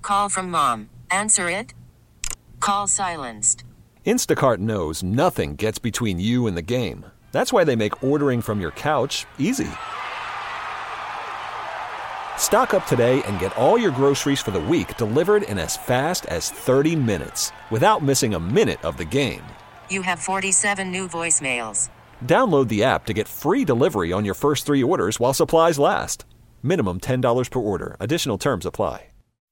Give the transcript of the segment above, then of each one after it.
Call from mom. Answer it. Call silenced. Instacart knows nothing gets between you and the game. That's why they make ordering from your couch easy. Stock up today and get all your groceries for the week delivered in as fast as 30 minutes without missing a minute of the game. You have 47 new voicemails. Download the app to get free delivery on your first 3 orders while supplies last. Minimum $10 per order. Additional terms apply.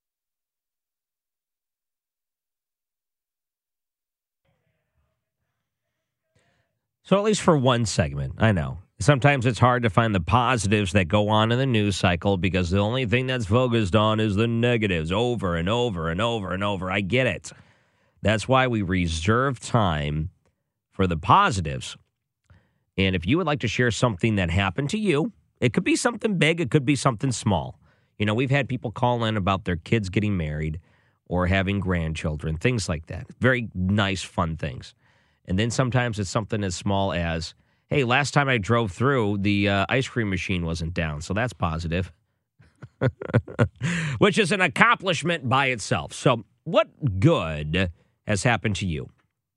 So at least for one segment, I know. Sometimes it's hard to find the positives that go on in the news cycle because the only thing that's focused on is the negatives over and over and over and over. I get it. That's why we reserve time for the positives. And if you would like to share something that happened to you, it could be something big, it could be something small. You know, we've had people call in about their kids getting married or having grandchildren, things like that. Very nice, fun things. And then sometimes it's something as small as, hey, last time I drove through, the ice cream machine wasn't down, so that's positive, which is an accomplishment by itself. So what good has happened to you?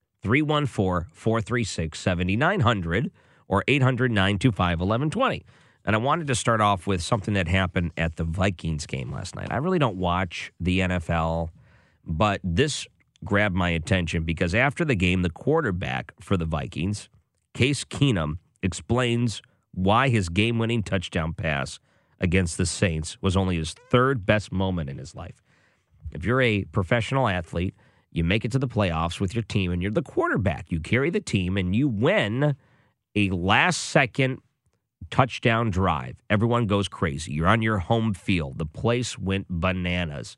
314-436-7900 or 800-925-1120. And I wanted to start off with something that happened at the Vikings game last night. I really don't watch the NFL, but this grabbed my attention because after the game, the quarterback for the Vikings, Case Keenum, explains why his game-winning touchdown pass against the Saints was only his third best moment in his life. If you're a professional athlete, you make it to the playoffs with your team, and you're the quarterback. You carry the team, and you win a last-second touchdown drive. Everyone goes crazy. You're on your home field. The place went bananas.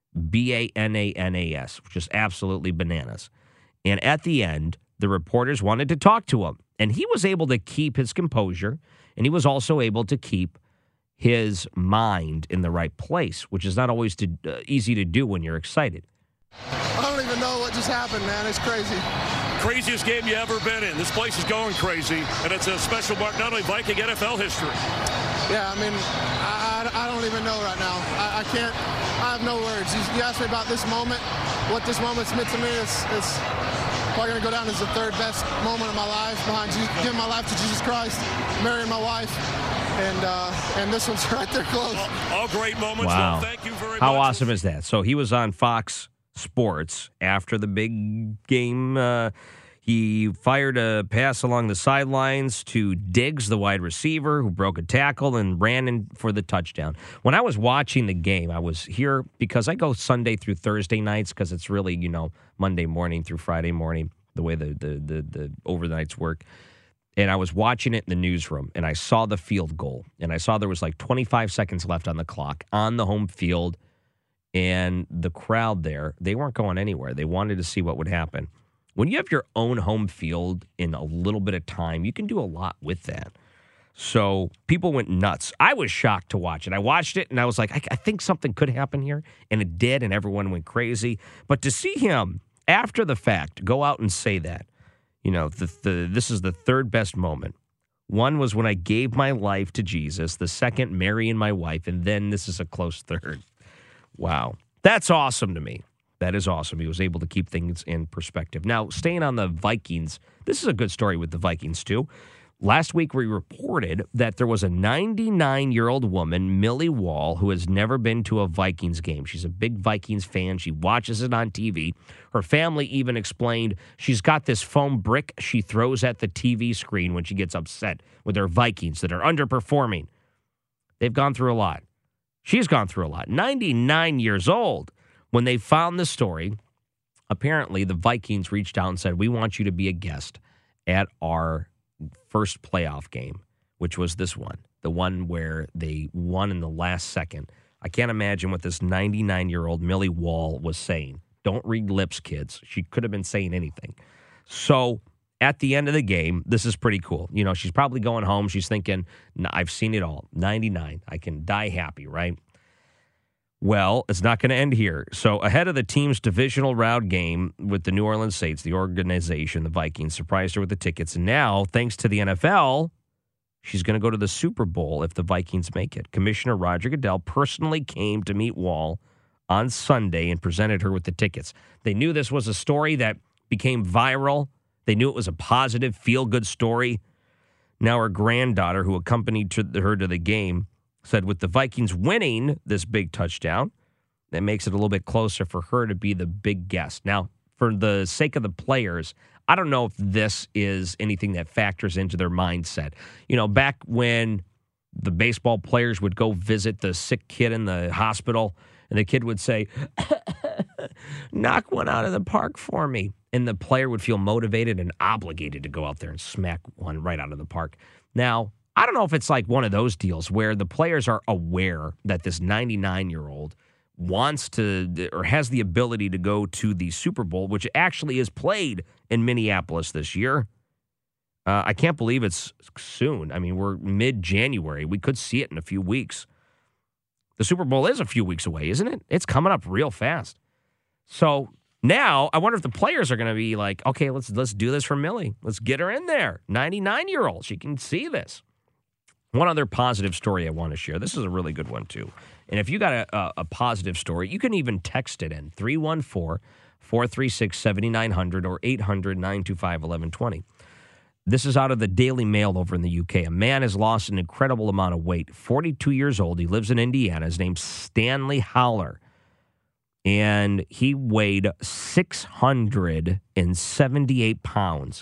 bananas, which is absolutely bananas. And at the end, the reporters wanted to talk to him. And he was able to keep his composure, and he was also able to keep his mind in the right place, which is not always easy to do when you're excited. I don't even know what just happened, man. It's crazy. Craziest game you ever been in. This place is going crazy, and it's a special mark, not only Viking NFL history. Yeah, I mean, I don't even know right now. I can't. I have no words. You asked me about this moment. What this moment's meant to me is probably going to go down as the third best moment of my life behind giving my life to Jesus Christ, marrying my wife, and this one's right there close. All great moments. Wow. Well, thank you very much. How awesome is that? So he was on Fox Sports after the big game. He fired a pass along the sidelines to Diggs, the wide receiver, who broke a tackle and ran in for the touchdown. When I was watching the game, I was here because I go Sunday through Thursday nights because it's really, Monday morning through Friday morning, the way the overnights work. And I was watching it in the newsroom, and I saw the field goal, and I saw there was like 25 seconds left on the clock on the home field, and the crowd there, they weren't going anywhere. They wanted to see what would happen. When you have your own home field in a little bit of time, you can do a lot with that. So people went nuts. I was shocked to watch it. I watched it, and I was like, I think something could happen here, and it did, and everyone went crazy. But to see him, after the fact, go out and say that, this is the third best moment. One was when I gave my life to Jesus. The second, marrying my wife. And then this is a close third. Wow. That's awesome to me. That is awesome. He was able to keep things in perspective. Now, staying on the Vikings, this is a good story with the Vikings, too. Last week, we reported that there was a 99-year-old woman, Millie Wall, who has never been to a Vikings game. She's a big Vikings fan. She watches it on TV. Her family even explained she's got this foam brick she throws at the TV screen when she gets upset with her Vikings that are underperforming. They've gone through a lot. She's gone through a lot. 99 years old. When they found the story, apparently the Vikings reached out and said, we want you to be a guest at our first playoff game, which was this one, the one where they won in the last second. I can't imagine what this 99-year-old Millie Wall was saying. Don't read lips, kids. She could have been saying anything. So at the end of the game, this is pretty cool. She's probably going home. She's thinking, I've seen it all. 99. I can die happy, right? Well, it's not going to end here. So ahead of the team's divisional round game with the New Orleans Saints, the organization, the Vikings, surprised her with the tickets. And now, thanks to the NFL, she's going to go to the Super Bowl if the Vikings make it. Commissioner Roger Goodell personally came to meet Wall on Sunday and presented her with the tickets. They knew this was a story that became viral. They knew it was a positive, feel-good story. Now her granddaughter, who accompanied her to the game, said with the Vikings winning this big touchdown, that makes it a little bit closer for her to be the big guest. Now, for the sake of the players, I don't know if this is anything that factors into their mindset. You know, back when the baseball players would go visit the sick kid in the hospital, and the kid would say, knock one out of the park for me. And the player would feel motivated and obligated to go out there and smack one right out of the park. Now, I don't know if it's like one of those deals where the players are aware that this 99-year-old wants to or has the ability to go to the Super Bowl, which actually is played in Minneapolis this year. I can't believe it's soon. I mean, we're mid-January. We could see it in a few weeks. The Super Bowl is a few weeks away, isn't it? It's coming up real fast. So now I wonder if the players are going to be like, okay, let's do this for Millie. Let's get her in there. 99-year-old. She can see this. One other positive story I want to share. This is a really good one, too. And if you got a positive story, you can even text it in 314-436-7900 or 800-925-1120. This is out of the Daily Mail over in the UK. A man has lost an incredible amount of weight. 42 years old. He lives in Indiana. His name's Stanley Howler. And he weighed 678 pounds.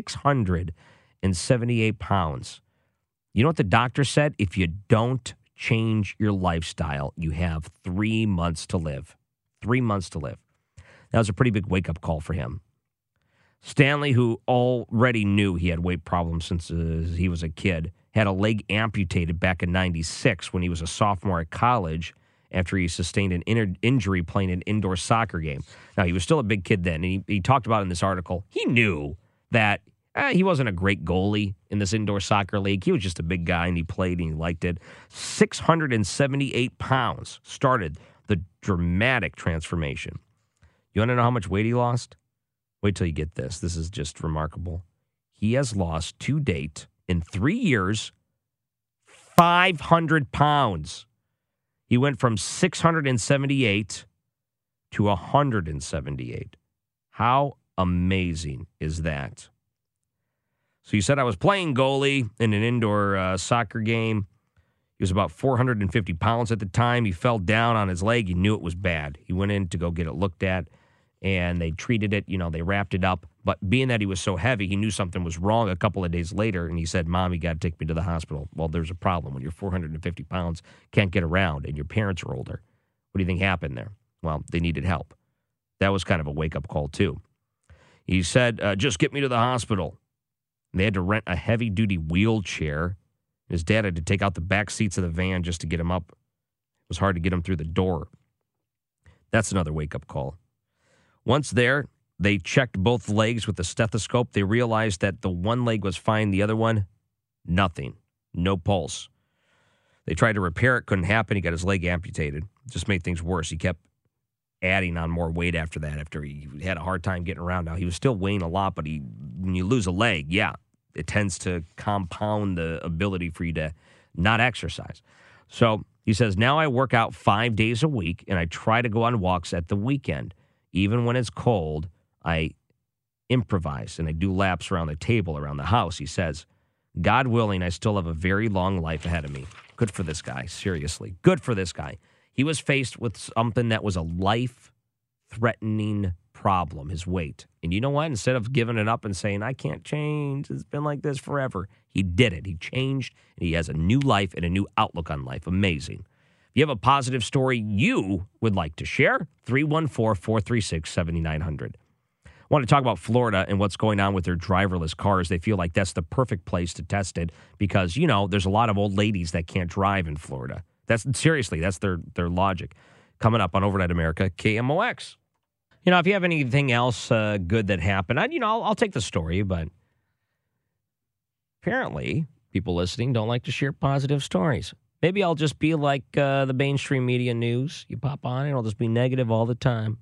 678 pounds. You know what the doctor said? If you don't change your lifestyle, you have 3 months to live. 3 months to live. That was a pretty big wake-up call for him. Stanley, who already knew he had weight problems since he was a kid, had a leg amputated back in 96 when he was a sophomore at college after he sustained an injury playing an indoor soccer game. Now, he was still a big kid then, and he talked about in this article, he knew that he wasn't a great goalie in this indoor soccer league. He was just a big guy, and he played, and he liked it. 678 pounds started the dramatic transformation. You want to know how much weight he lost? Wait till you get this. This is just remarkable. He has lost to date in 3 years 500 pounds. He went from 678 to 178. How amazing is that? So you said I was playing goalie in an indoor soccer game. He was about 450 pounds at the time. He fell down on his leg. He knew it was bad. He went in to go get it looked at, and they treated it. You know, they wrapped it up. But being that he was so heavy, he knew something was wrong a couple of days later, and he said, Mom, you got to take me to the hospital. Well, there's a problem. When you're 450 pounds, can't get around, and your parents are older. What do you think happened there? Well, they needed help. That was kind of a wake-up call, too. He said, just get me to the hospital. And they had to rent a heavy-duty wheelchair. His dad had to take out the back seats of the van just to get him up. It was hard to get him through the door. That's another wake-up call. Once there, they checked both legs with a stethoscope. They realized that the one leg was fine, the other one, nothing. No pulse. They tried to repair it, couldn't happen. He got his leg amputated. It just made things worse. He kept adding on more weight after that, after he had a hard time getting around. Now, he was still weighing a lot, but when you lose a leg, yeah, it tends to compound the ability for you to not exercise. So he says, now I work out 5 days a week, and I try to go on walks at the weekend. Even when it's cold, I improvise, and I do laps around the table, around the house. He says, God willing, I still have a very long life ahead of me. Good for this guy, seriously. Good for this guy. He was faced with something that was a life-threatening problem, his weight. And you know what? Instead of giving it up and saying, I can't change, it's been like this forever, he did it. He changed, and he has a new life and a new outlook on life. Amazing. If you have a positive story you would like to share, 314-436-7900. I want to talk about Florida and what's going on with their driverless cars. They feel like that's the perfect place to test it because, you know, there's a lot of old ladies that can't drive in Florida. That's their logic. Coming up on Overnight America, KMOX. You know, if you have anything else good that happened, I'll take the story, but apparently people listening don't like to share positive stories. Maybe I'll just be like the mainstream media news. You pop on it, it'll just be negative all the time.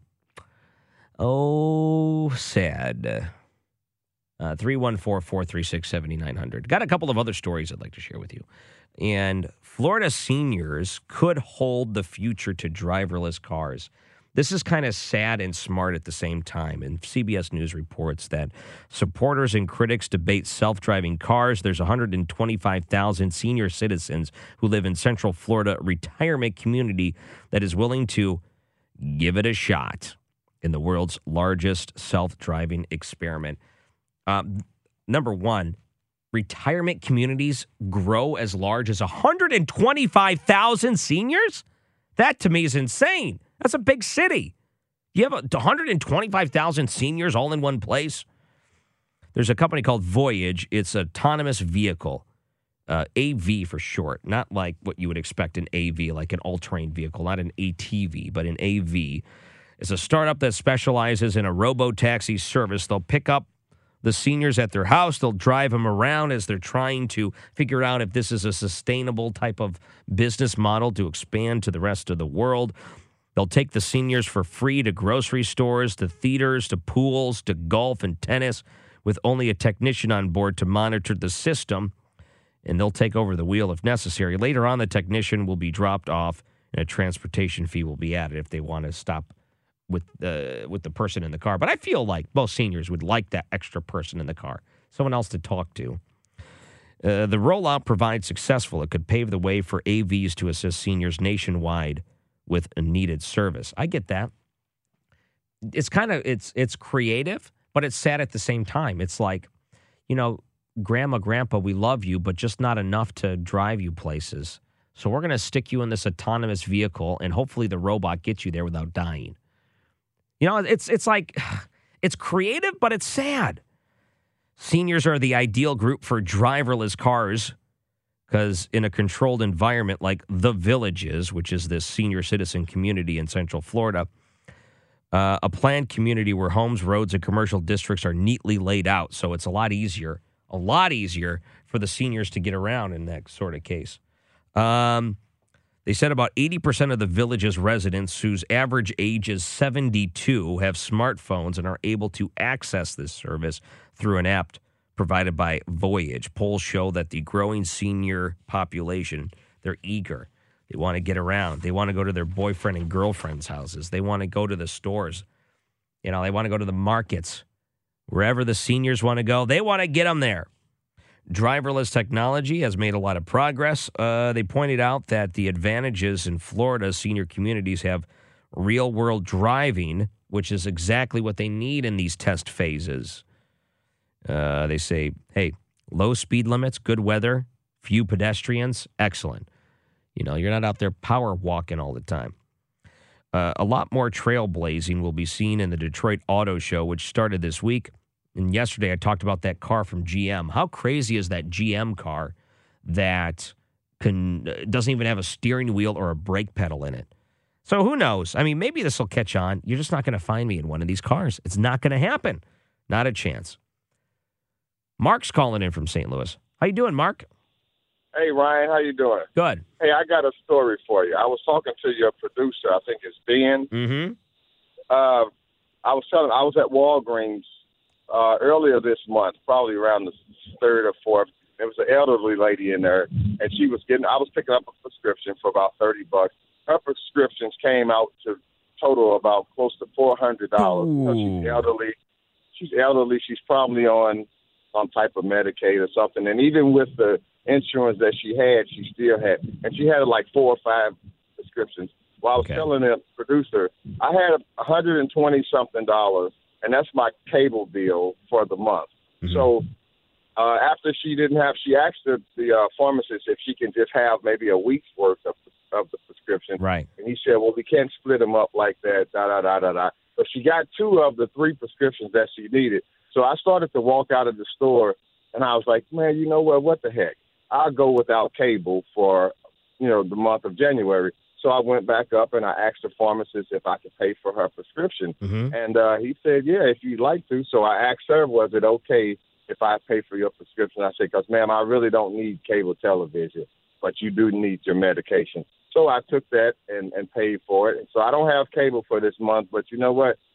Oh, sad. 314-436-7900. Got a couple of other stories I'd like to share with you. And Florida seniors could hold the future to driverless cars. This is kind of sad and smart at the same time. And CBS News reports that supporters and critics debate self-driving cars. There's 125,000 senior citizens who live in Central Florida retirement community that is willing to give it a shot in the world's largest self-driving experiment. Number one, retirement communities grow as large as 125,000 seniors? That to me is insane. That's a big city. You have 125,000 seniors all in one place? There's a company called Voyage. It's an autonomous vehicle, AV for short, not like what you would expect an AV, like an all-terrain vehicle, not an ATV, but an AV. It's a startup that specializes in a robo-taxi service. They'll pick up the seniors at their house. They'll drive them around as they're trying to figure out if this is a sustainable type of business model to expand to the rest of the world. They'll take the seniors for free to grocery stores, to theaters, to pools, to golf and tennis, with only a technician on board to monitor the system, and they'll take over the wheel if necessary. Later on, the technician will be dropped off, and a transportation fee will be added if they want to stop with the person in the car. But I feel like most seniors would like that extra person in the car, someone else to talk to. The rollout provides successful. It could pave the way for AVs to assist seniors nationwide with a needed service. I get that. It's kind of, it's creative, but it's sad at the same time. It's like, Grandma, Grandpa, we love you, but just not enough to drive you places. So we're going to stick you in this autonomous vehicle, and hopefully the robot gets you there without dying. It's like, it's creative, but it's sad. Seniors are the ideal group for driverless cars because in a controlled environment like The Villages, which is this senior citizen community in Central Florida, a planned community where homes, roads, and commercial districts are neatly laid out. So it's a lot easier for the seniors to get around in that sort of case. They said about 80% of the Village's residents, whose average age is 72, have smartphones and are able to access this service through an app provided by Voyage. Polls show that the growing senior population, they're eager. They want to get around. They want to go to their boyfriend and girlfriend's houses. They want to go to the stores. They want to go to the markets. Wherever the seniors want to go, they want to get them there. Driverless technology has made a lot of progress. They pointed out that the advantages in Florida's senior communities have real-world driving, which is exactly what they need in these test phases. They say, hey, low speed limits, good weather, few pedestrians, excellent. You're not out there power walking all the time. A lot more trailblazing will be seen in the Detroit Auto Show, which started this week. And yesterday I talked about that car from GM. How crazy is that GM car that doesn't even have a steering wheel or a brake pedal in it? So who knows? I mean, maybe this will catch on. You're just not going to find me in one of these cars. It's not going to happen. Not a chance. Mark's calling in from St. Louis. How you doing, Mark? Hey, Ryan. How you doing? Good. Hey, I got a story for you. I was talking to your producer. I think it's Ben. Mm-hmm. I was at Walgreens earlier this month, probably around the 3rd or 4th. There was an elderly lady in there, and I was picking up a prescription for about $30. Her prescriptions came out to total about close to $400. She's elderly. She's probably on some type of Medicaid or something. And even with the insurance that she still had. And she had like 4 or 5 prescriptions. While I was telling the producer, I had $120-something, and that's my cable bill for the month. Mm-hmm. So after she asked the pharmacist if she can just have maybe a week's worth of the prescription. Right. And he said, well, we can't split them up like that, But she got 2 of the 3 prescriptions that she needed. So I started to walk out of the store, and I was like, man, you know what the heck? I'll go without cable for, the month of January. So I went back up, and I asked the pharmacist if I could pay for her prescription. Mm-hmm. And he said, yeah, if you'd like to. So I asked her, was it okay if I pay for your prescription? I said, because, ma'am, I really don't need cable television, but you do need your medication. So I took that and paid for it. And so I don't have cable for this month, but you know what?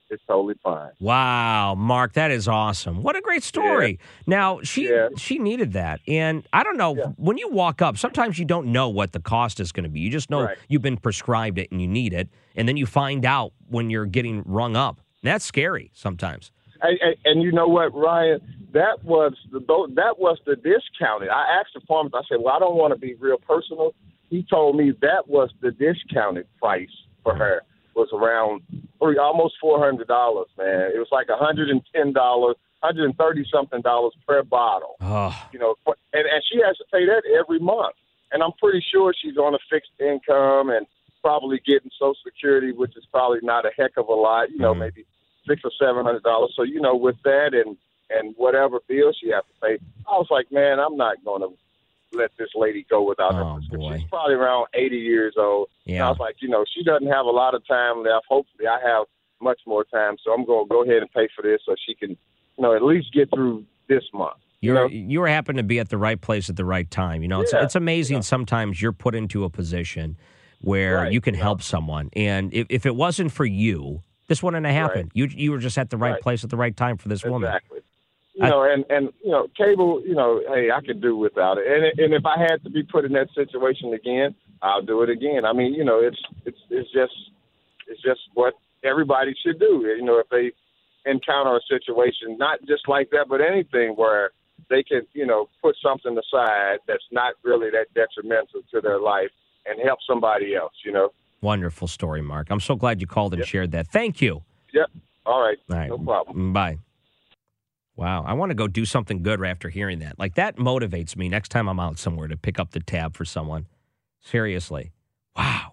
it's totally fine. Wow, Mark, that is awesome. What a great story. Now, she needed that. And I don't know, when you walk up, sometimes you don't know what the cost is going to be. You just know you've been prescribed it and you need it. And then you find out when you're getting rung up. That's scary sometimes. And you know what, Ryan? That was the discounted. I asked the pharmacist, I said, well, I don't want to be real personal. He told me that was the discounted price for her. Was around almost $400, man. It was like $110, $130-something per bottle. Oh. You know, and she has to pay that every month. And I'm pretty sure she's on a fixed income and probably getting Social Security, which is probably not a heck of a lot. You know, maybe $600 or $700. So you know, with that and whatever bills she has to pay, I was like, man, I'm not going to let this lady go without her prescription. Boy. She's probably around 80 years old. Yeah. And I was like, you know, she doesn't have a lot of time left. Hopefully I have much more time. So I'm going to go ahead and pay for this so she can, you know, at least get through this month. You happen to be at the right place at the right time. You know, it's amazing sometimes you're put into a position where you can help someone. And if it wasn't for you, this wouldn't have happened. You were just at the right place at the right time for this woman. Exactly. You know, and you know, cable, you know, hey, I could do without it. And if I had to be put in that situation again, I'll do it again. I mean, you know, it's just what everybody should do. You know, if they encounter a situation, not just like that, but anything where they can, you know, put something aside that's not really that detrimental to their life and help somebody else, you know. Wonderful story, Mark. I'm so glad you called and shared that. Thank you. Yep. All right. All right. No problem. Bye. Wow. I want to go do something good right after hearing that. Like, that motivates me next time I'm out somewhere to pick up the tab for someone. Seriously. Wow.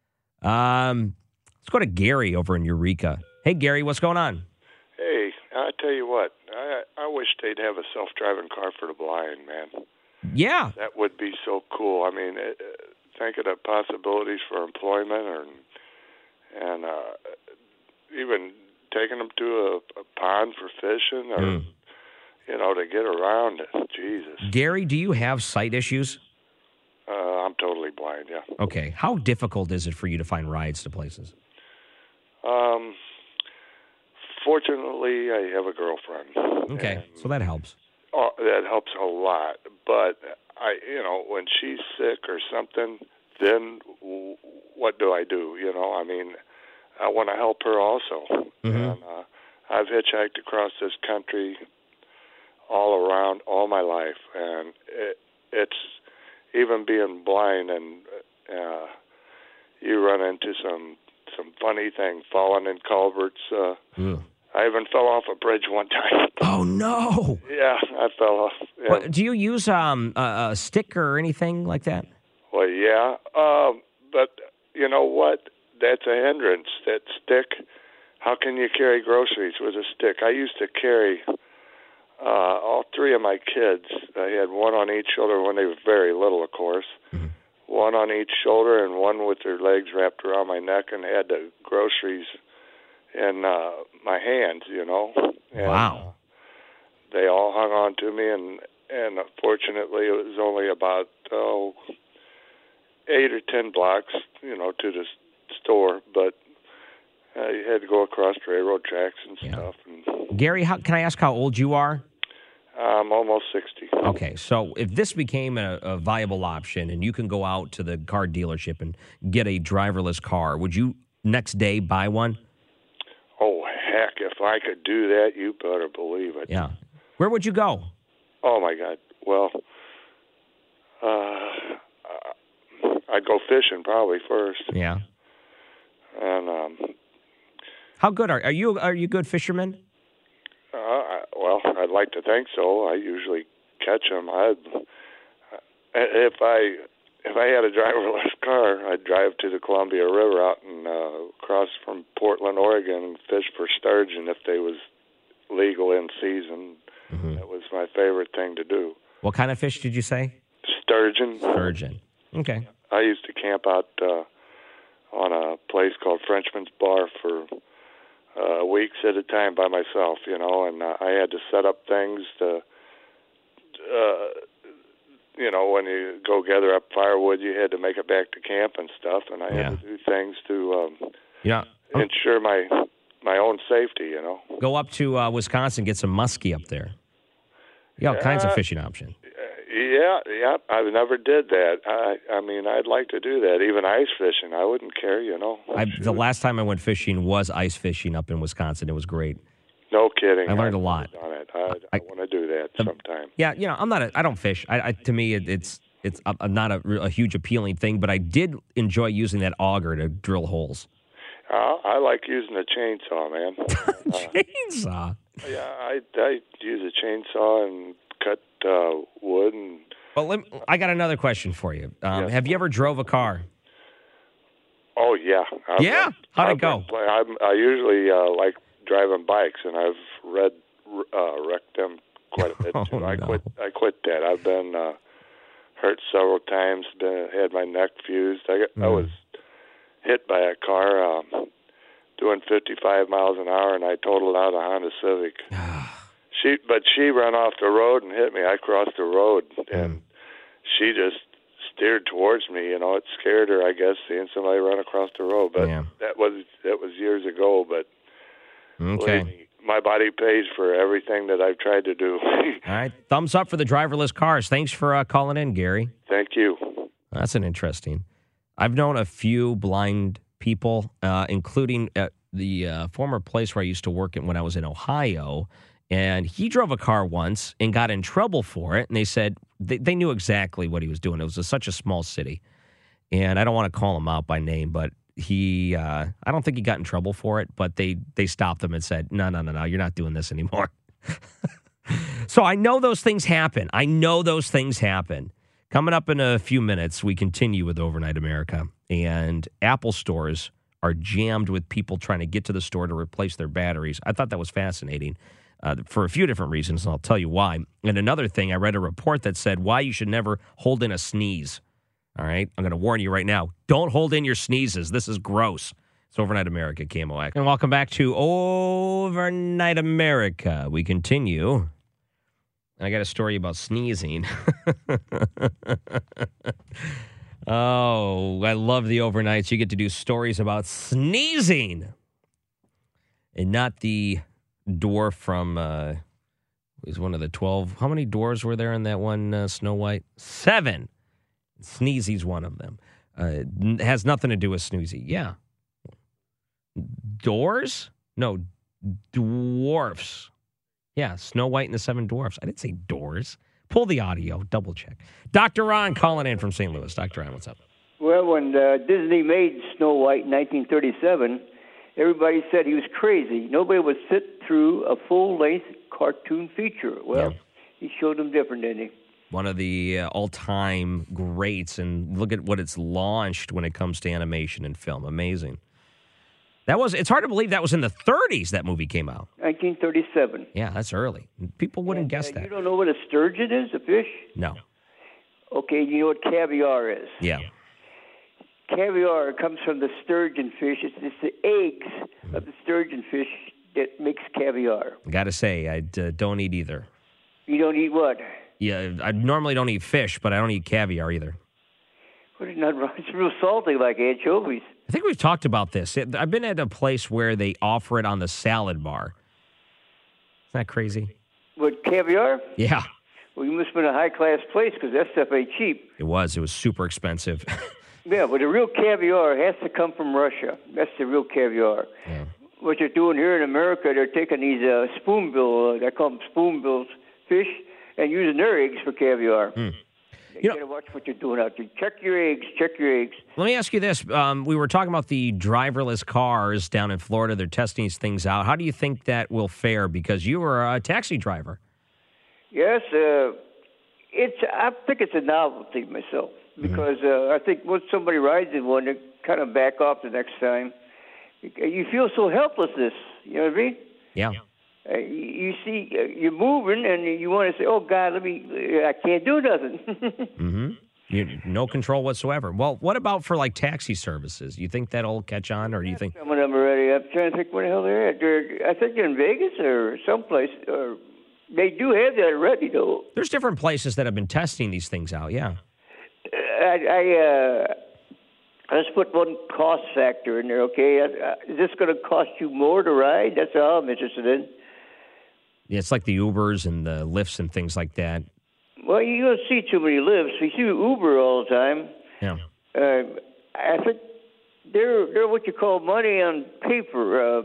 Let's go to Gary over in Eureka. Hey, Gary, what's going on? Hey, I tell you what, I wish they'd have a self-driving car for the blind, man. Yeah. That would be so cool. I mean, think of the possibilities for employment and even taking them to a pond for fishing or, you know, to get around it. Jesus. Gary, do you have sight issues? I'm totally blind, yeah. Okay. How difficult is it for you to find rides to places? Fortunately, I have a girlfriend. Okay, so that helps. That helps a lot. But you know, when she's sick or something, then what do I do? You know, I mean, I want to help her also. And I've hitchhiked across this country all around all my life, and it's even being blind, and you run into some funny things, falling in culverts. I even fell off a bridge one time. Oh, no. Yeah, I fell off. Yeah. Well, do you use a stick or anything like that? Well, yeah, but you know what? That's a hindrance, that stick. How can you carry groceries with a stick? I used to carry all three of my kids. I had one on each shoulder when they were very little, of course. One on each shoulder and one with their legs wrapped around my neck, and had the groceries in my hands, you know. And, wow. They all hung on to me, and unfortunately it was only about 8 or 10 blocks, you know, to the store, but you had to go across railroad tracks and stuff. And Gary, can I ask how old you are? I'm almost 60. Okay, so if this became a viable option and you can go out to the car dealership and get a driverless car, would you next day buy one? Oh, heck, if I could do that, you better believe it. Yeah. Where would you go? Oh, my God. Well, I'd go fishing probably first. Yeah. And how good are you? Are you a good fisherman? Well, I'd like to think so. I usually catch them. If I had a driverless car, I'd drive to the Columbia River out and across from Portland, Oregon, and fish for sturgeon if they was legal in season. That was my favorite thing to do. What kind of fish did you say? Sturgeon. Sturgeon. Okay. I used to camp out on a place called Frenchman's Bar for weeks at a time by myself, you know, and I had to set up things to, you know, when you go gather up firewood, you had to make it back to camp and stuff, and I had to do things to ensure my my own safety, you know. Go up to Wisconsin, get some muskie up there. You got all kinds of fishing options. Yeah, I never did that. I mean, I'd like to do that. Even ice fishing, I wouldn't care, you know. The last time I went fishing was ice fishing up in Wisconsin. It was great. No kidding. I learned a lot. On it. I want to do that sometime. Yeah, you know, I don't fish. To me, it's not a huge appealing thing, but I did enjoy using that auger to drill holes. I like using a chainsaw, man. Chainsaw? Yeah, I use a chainsaw and cut wood. And Well, I got another question for you. Yes. Have you ever drove a car? Oh, yeah. How'd it go? I usually like driving bikes, and I've wrecked them quite a bit. Oh, no. I quit that. I've been hurt several times. Had my neck fused. I was hit by a car doing 55 miles an hour, and I totaled out a Honda Civic. She ran off the road and hit me. I crossed the road, and she just steered towards me. You know, it scared her, I guess, seeing somebody run across the road. But that was years ago. But Okay. my body pays for everything that I've tried to do. All right. Thumbs up for the driverless cars. Thanks for calling in, Gary. Thank you. That's an interesting. I've known a few blind people, including at the former place where I used to work when I was in Ohio. And he drove a car once and got in trouble for it. And they said they knew exactly what he was doing. It was such a small city. And I don't want to call him out by name, but I don't think he got in trouble for it. But they stopped him and said, no, you're not doing this anymore. So I know those things happen. Coming up in a few minutes, we continue with Overnight America. And Apple stores are jammed with people trying to get to the store to replace their batteries. I thought that was fascinating. For a few different reasons, and I'll tell you why. And another thing, I read a report that said why you should never hold in a sneeze. All right? I'm going to warn you right now. Don't hold in your sneezes. This is gross. It's Overnight America, KMOX. And welcome back to Overnight America. We continue. I got a story about sneezing. Oh, I love the overnights. You get to do stories about sneezing. And not the dwarf from was one of the 12. How many dwarves were there in that one Snow White? 7. Sneezy's one of them. It has nothing to do with Snoozy. Yeah. Doors? No, dwarfs. Yeah, Snow White and the 7 Dwarfs. I didn't say doors. Pull the audio. Double check. Dr. Ron calling in from St. Louis. Dr. Ron, what's up? Well, when Disney made Snow White in 1937, everybody said he was crazy. Nobody would sit through a full-length cartoon feature. Well, he showed them different, didn't he? One of the all-time greats, and look at what it's launched when it comes to animation and film. Amazing. It's hard to believe that was in the 30s that movie came out. 1937. Yeah, that's early. People wouldn't guess that. You don't know what a sturgeon is, a fish? No. Okay, you know what caviar is? Yeah. Caviar comes from the sturgeon fish. It's the eggs of the sturgeon fish that makes caviar. Got to say, I don't eat either. You don't eat what? Yeah, I normally don't eat fish, but I don't eat caviar either. What is not wrong? It's real salty like anchovies. I think we've talked about this. I've been at a place where they offer it on the salad bar. Isn't that crazy? What, caviar? Yeah. Well, you must have been a high-class place because that stuff ain't cheap. It was super expensive. Yeah, but the real caviar has to come from Russia. That's the real caviar. Yeah. What they're doing here in America, they're taking these spoonbill, they call them spoonbills, fish, and using their eggs for caviar. You got to watch what you're doing out there. Check your eggs. Let me ask you this. We were talking about the driverless cars down in Florida. They're testing these things out. How do you think that will fare? Because you were a taxi driver. Yes. I think it's a novelty myself. Because I think once somebody rides in one, they kind of back off the next time. You feel so helplessness. You know what I mean? Yeah. You see, you're moving, and you want to say, "Oh God, I can't do nothing." No control whatsoever. Well, what about for like taxi services? You think that'll catch on, or do you think some of them already? I'm trying to think where the hell they're at. I think they're in Vegas or someplace. Or they do have that already, though. There's different places that have been testing these things out. Yeah. let's put one cost factor in there, okay? Is this going to cost you more to ride? That's all I'm interested in. Yeah, it's like the Ubers and the Lyfts and things like that. Well, you don't see too many Lyfts. You see Uber all the time. Yeah. I think they're what you call money on paper.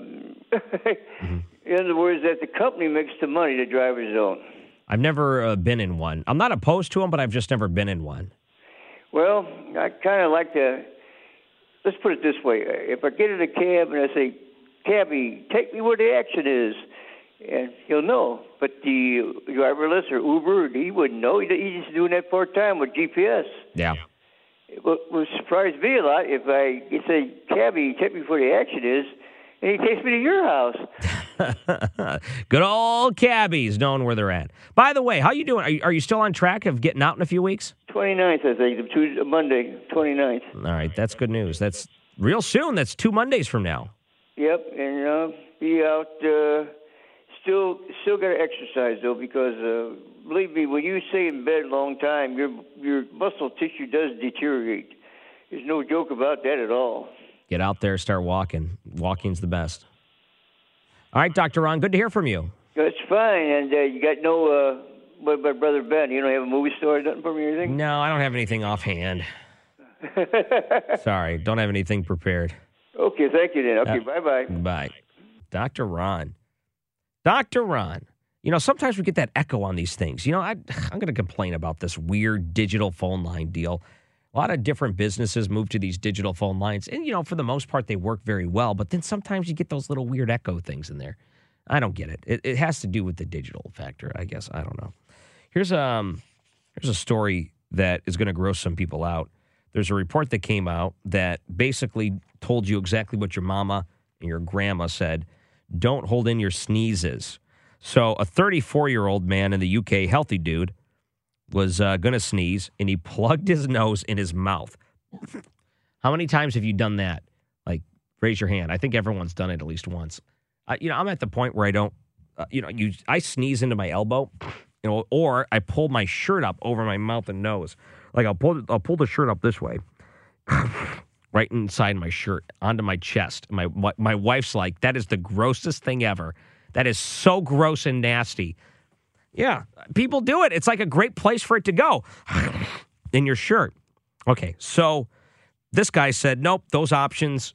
In other words, that the company makes the money, the drivers don't. I've never been in one. I'm not opposed to them, but I've just never been in one. Well, I kind of like to, let's put it this way. If I get in a cab and I say, "Cabby, take me where the action is," and he'll know. But the driverless or Uber, he wouldn't know. He's just doing that part-time with GPS. Yeah. What would surprise me a lot if I say, "Cabby, take me where the action is," and he takes me to your house. Good old cabbies knowing where they're at. By the way, how you doing? Are you still on track of getting out in a few weeks? 29th, I think. Monday, 29th. All right, that's good news. That's real soon. That's 2 Mondays from now. Yep, and be out. Still got to exercise though, because believe me, when you stay in bed a long time, your muscle tissue does deteriorate. There's no joke about that at all. Get out there, start walking. Walking's the best. All right, Dr. Ron, good to hear from you. That's fine. And you got no, what about Brother Ben? You don't have a movie story, nothing for me or anything? No, I don't have anything offhand. Sorry, don't have anything prepared. Okay, thank you then. Okay, bye-bye. Bye. Dr. Ron. Dr. Ron. You know, sometimes we get that echo on these things. You know, I'm going to complain about this weird digital phone line deal. A lot of different businesses move to these digital phone lines. And, you know, for the most part, they work very well. But then sometimes you get those little weird echo things in there. I don't get it. It has to do with the digital factor, I guess. I don't know. Here's a story that is going to gross some people out. There's a report that came out that basically told you exactly what your mama and your grandma said. Don't hold in your sneezes. So a 34-year-old man in the UK, healthy dude, was going to sneeze, and he plugged his nose in his mouth. How many times have you done that? Like, raise your hand. I think everyone's done it at least once. I'm at the point where I don't, I sneeze into my elbow, or I pull my shirt up over my mouth and nose. Like, I'll pull the shirt up this way, right inside my shirt, onto my chest. My wife's like, that is the grossest thing ever. That is so gross and nasty. Yeah, people do it. It's like a great place for it to go in your shirt. Okay, so this guy said, nope, those options.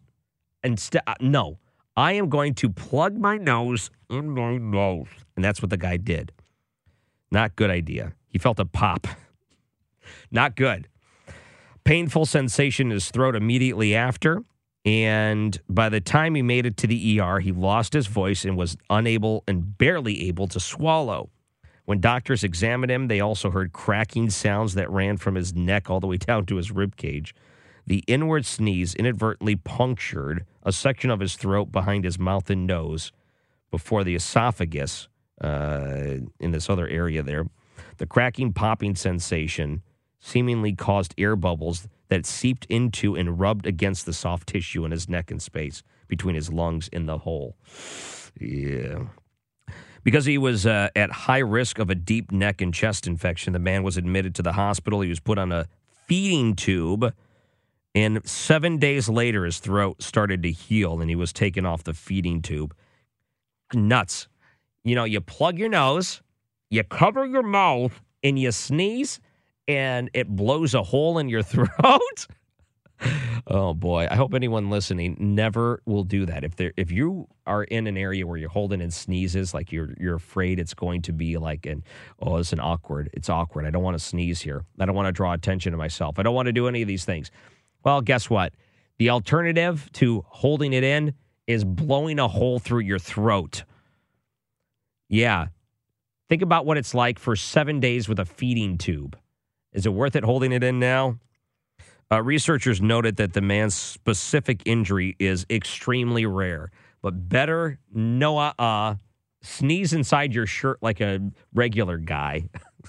No, I am going to plug my nose in my nose. And that's what the guy did. Not good idea. He felt a pop. Not good. Painful sensation in his throat immediately after. And by the time he made it to the ER, he lost his voice and was unable and barely able to swallow. When doctors examined him, they also heard cracking sounds that ran from his neck all the way down to his rib cage. The inward sneeze inadvertently punctured a section of his throat behind his mouth and nose before the esophagus in this other area there. The cracking, popping sensation seemingly caused air bubbles that seeped into and rubbed against the soft tissue in his neck and space between his lungs and the hole. Yeah. Because he was at high risk of a deep neck and chest infection, the man was admitted to the hospital. He was put on a feeding tube, and 7 days later, his throat started to heal, and he was taken off the feeding tube. Nuts. You know, you plug your nose, you cover your mouth, and you sneeze, and it blows a hole in your throat. Oh, boy. I hope anyone listening never will do that. If you are in an area where you're holding in sneezes, like you're afraid it's going to be like it's awkward. It's awkward. I don't want to sneeze here. I don't want to draw attention to myself. I don't want to do any of these things. Well, guess what? The alternative to holding it in is blowing a hole through your throat. Yeah. Think about what it's like for 7 days with a feeding tube. Is it worth it holding it in now? Researchers noted that the man's specific injury is extremely rare, but better sneeze inside your shirt like a regular guy.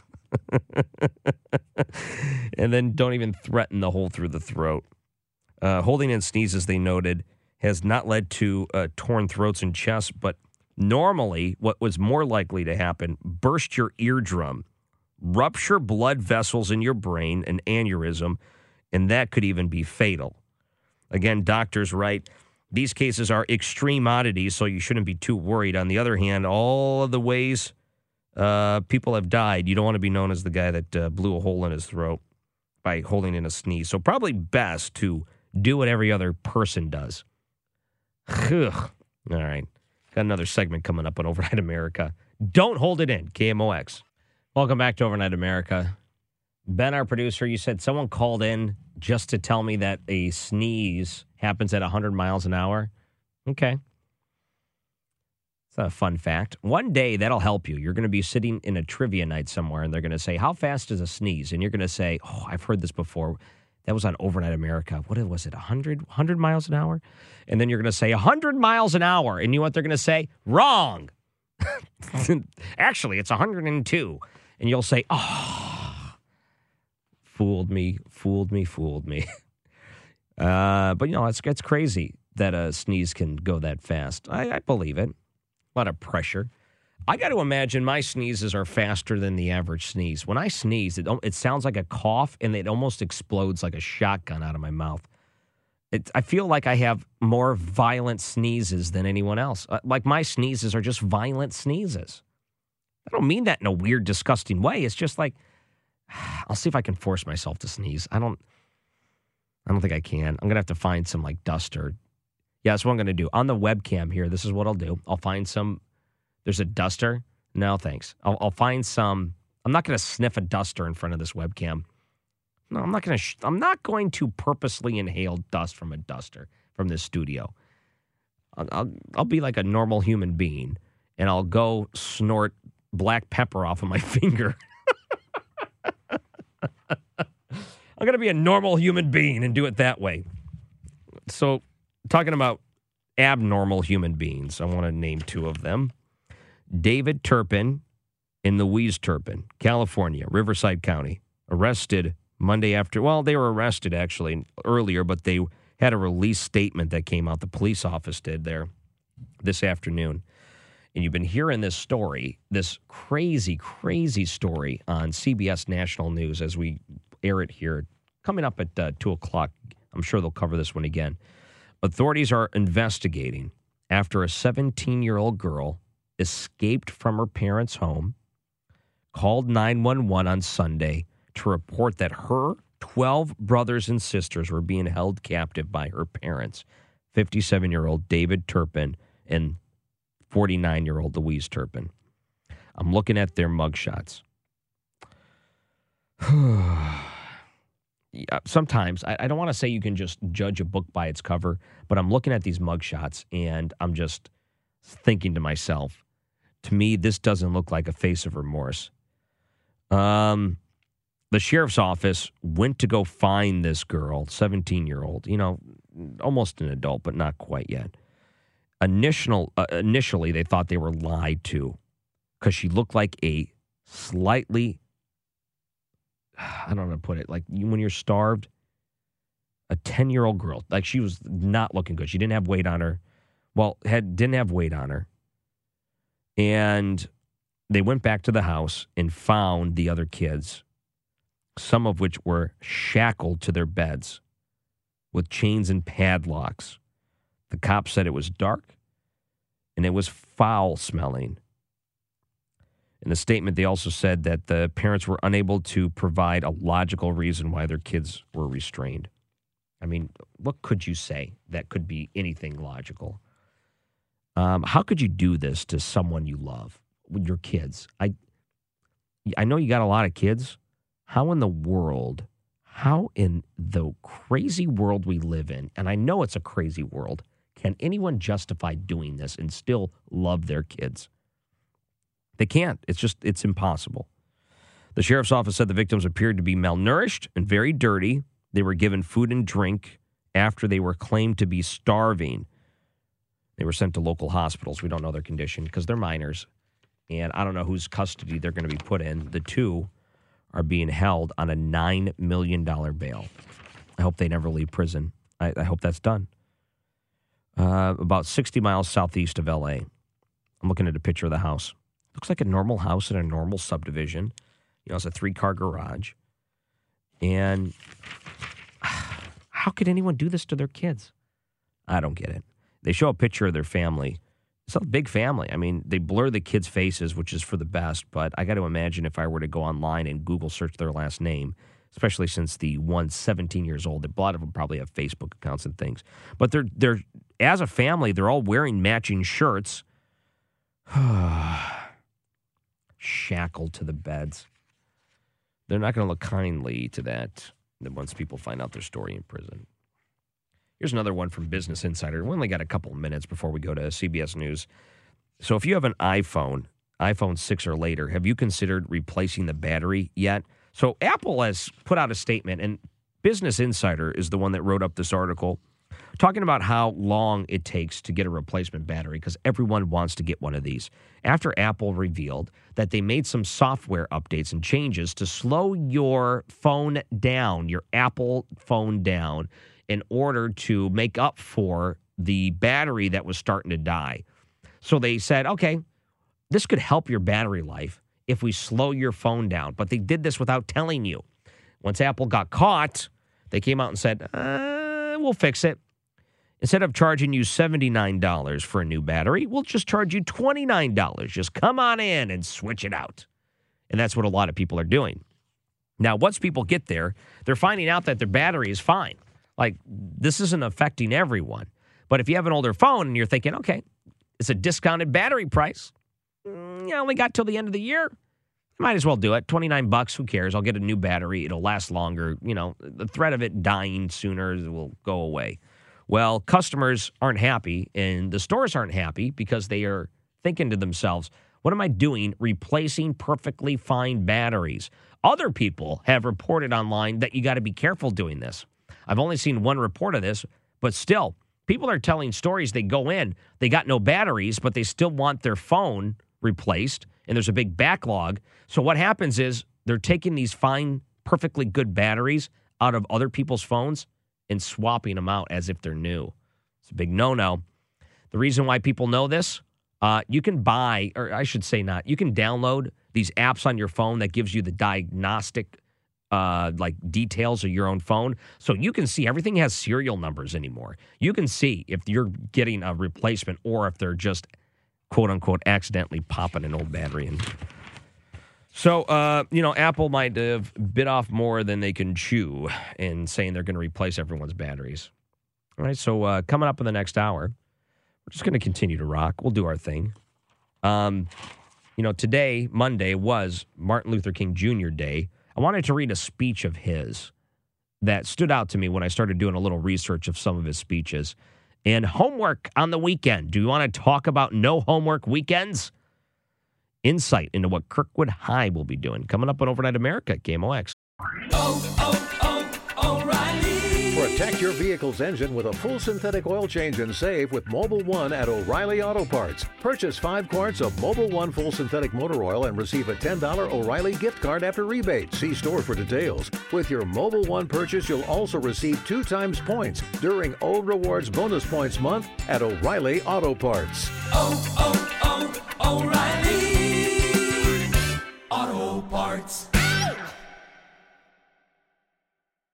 And then don't even threaten the hole through the throat. Holding in sneezes, they noted, has not led to torn throats and chests, but normally what was more likely to happen, burst your eardrum, rupture blood vessels in your brain, an aneurysm, and that could even be fatal. Again, doctors write, these cases are extreme oddities, so you shouldn't be too worried. On the other hand, all of the ways people have died, you don't want to be known as the guy that blew a hole in his throat by holding in a sneeze. So probably best to do what every other person does. Ugh. All right. Got another segment coming up on Overnight America. Don't hold it in, KMOX. Welcome back to Overnight America. Ben, our producer, you said someone called in just to tell me that a sneeze happens at 100 miles an hour. Okay. It's a fun fact. One day, that'll help you. You're going to be sitting in a trivia night somewhere, and they're going to say, how fast is a sneeze? And you're going to say, oh, I've heard this before. That was on Overnight America. What was it, 100 miles an hour? And then you're going to say 100 miles an hour. And you know what they're going to say? Wrong. Actually, it's 102. And you'll say, oh, fooled me. But, you know, it's crazy that a sneeze can go that fast. I believe it. A lot of pressure. I got to imagine my sneezes are faster than the average sneeze. When I sneeze, it sounds like a cough, and it almost explodes like a shotgun out of my mouth. I feel like I have more violent sneezes than anyone else. Like my sneezes are just violent sneezes. I don't mean that in a weird, disgusting way. It's just like, I'll see if I can force myself to sneeze. I don't think I can. I'm going to have to find some like duster. Yeah, that's what I'm going to do. On the webcam here, this is what I'll do. I'll find some. There's a duster. No, thanks. I'll find some. I'm not going to sniff a duster in front of this webcam. No, I'm not going to. I'm not going to purposely inhale dust from a duster from this studio. I'll be like a normal human being, and I'll go snort black pepper off of my finger. I'm going to be a normal human being and do it that way. So, talking about abnormal human beings, I want to name two of them. David Turpin and Louise Turpin, California, Riverside County, arrested Monday after. Well, they were arrested actually earlier, but they had a release statement that came out. The police office did there this afternoon. And you've been hearing this story, this crazy, crazy story on CBS National News as we air it here. Coming up at 2 o'clock, I'm sure they'll cover this one again. Authorities are investigating after a 17-year-old girl escaped from her parents' home, called 911 on Sunday to report that her 12 brothers and sisters were being held captive by her parents, 57-year-old David Turpin and 49-year-old Louise Turpin. I'm looking at their mugshots. Sometimes, I don't want to say you can just judge a book by its cover, but I'm looking at these mugshots, and I'm just thinking to myself, to me, this doesn't look like a face of remorse. The sheriff's office went to go find this girl, 17-year-old, almost an adult, but not quite yet. Initially, they thought they were lied to because she looked like a slightly, I don't know how to put it, like when you're starved, a 10-year-old girl. Like she was not looking good. She didn't have weight on her. Well, didn't have weight on her. And they went back to the house and found the other kids, some of which were shackled to their beds with chains and padlocks. The cops said it was dark and it was foul smelling. In the statement, they also said that the parents were unable to provide a logical reason why their kids were restrained. I mean, what could you say that could be anything logical? How could you do this to someone you love, with your kids? I know you got a lot of kids. How in the crazy world we live in, and I know it's a crazy world, can anyone justify doing this and still love their kids? They can't. It's impossible. The sheriff's office said the victims appeared to be malnourished and very dirty. They were given food and drink after they were claimed to be starving. They were sent to local hospitals. We don't know their condition because they're minors. And I don't know whose custody they're going to be put in. The two are being held on a $9 million bail. I hope they never leave prison. I hope that's done. About 60 miles southeast of L.A. I'm looking at a picture of the house. Looks like a normal house in a normal subdivision. It's a 3-car garage. And How could anyone do this to their kids? I don't get it. They show a picture of their family. It's a big family. I mean, they blur the kids' faces, which is for the best, but I got to imagine if I were to go online and Google search their last name, especially since the one's 17 years old, a lot of them probably have Facebook accounts and things. But they're as a family, they're all wearing matching shirts. Shackled to the beds. They're not going to look kindly to that once people find out their story in prison. Here's another one from Business Insider. We only got a couple of minutes before we go to CBS News. So if you have an iPhone 6 or later, have you considered replacing the battery yet? So Apple has put out a statement, and Business Insider is the one that wrote up this article talking about how long it takes to get a replacement battery because everyone wants to get one of these. After Apple revealed that they made some software updates and changes to slow your phone down, your Apple phone down, in order to make up for the battery that was starting to die. So they said, okay, this could help your battery life if we slow your phone down. But they did this without telling you. Once Apple got caught, they came out and said, we'll fix it. Instead of charging you $79 for a new battery, we'll just charge you $29. Just come on in and switch it out. And that's what a lot of people are doing. Now, once people get there, they're finding out that their battery is fine. Like, this isn't affecting everyone. But if you have an older phone and you're thinking, okay, it's a discounted battery price. I only got till the end of the year. Might as well do it. $29, who cares? I'll get a new battery. It'll last longer. You know, the threat of it dying sooner will go away. Well, customers aren't happy, and the stores aren't happy because they are thinking to themselves, what am I doing replacing perfectly fine batteries? Other people have reported online that you got to be careful doing this. I've only seen one report of this, but still, people are telling stories. They go in, they got no batteries, but they still want their phone replaced, and there's a big backlog. So what happens is they're taking these fine, perfectly good batteries out of other people's phones and swapping them out as if they're new. It's a big no-no. The reason why people know this, you can buy, or I should say not, you can download these apps on your phone that gives you the diagnostic details of your own phone. So you can see everything has serial numbers anymore. You can see if you're getting a replacement or if they're just, quote unquote, accidentally popping an old battery in. So, Apple might have bit off more than they can chew in saying they're going to replace everyone's batteries. All right, so coming up in the next hour, we're just going to continue to rock. We'll do our thing. Today, Monday, was Martin Luther King Jr. Day. I wanted to read a speech of his that stood out to me when I started doing a little research of some of his speeches. And homework on the weekend. Do you want to talk about no homework weekends? Insight into what Kirkwood High will be doing. Coming up on Overnight America at KMOX. O'Reilly. Protect your vehicle's engine with a full synthetic oil change and save with Mobil 1 at O'Reilly Auto Parts. Purchase 5 quarts of Mobil 1 full synthetic motor oil and receive a $10 O'Reilly gift card after rebate. See store for details. With your Mobil 1 purchase, you'll also receive 2 times points during Old Rewards Bonus Points Month at O'Reilly Auto Parts. O'Reilly.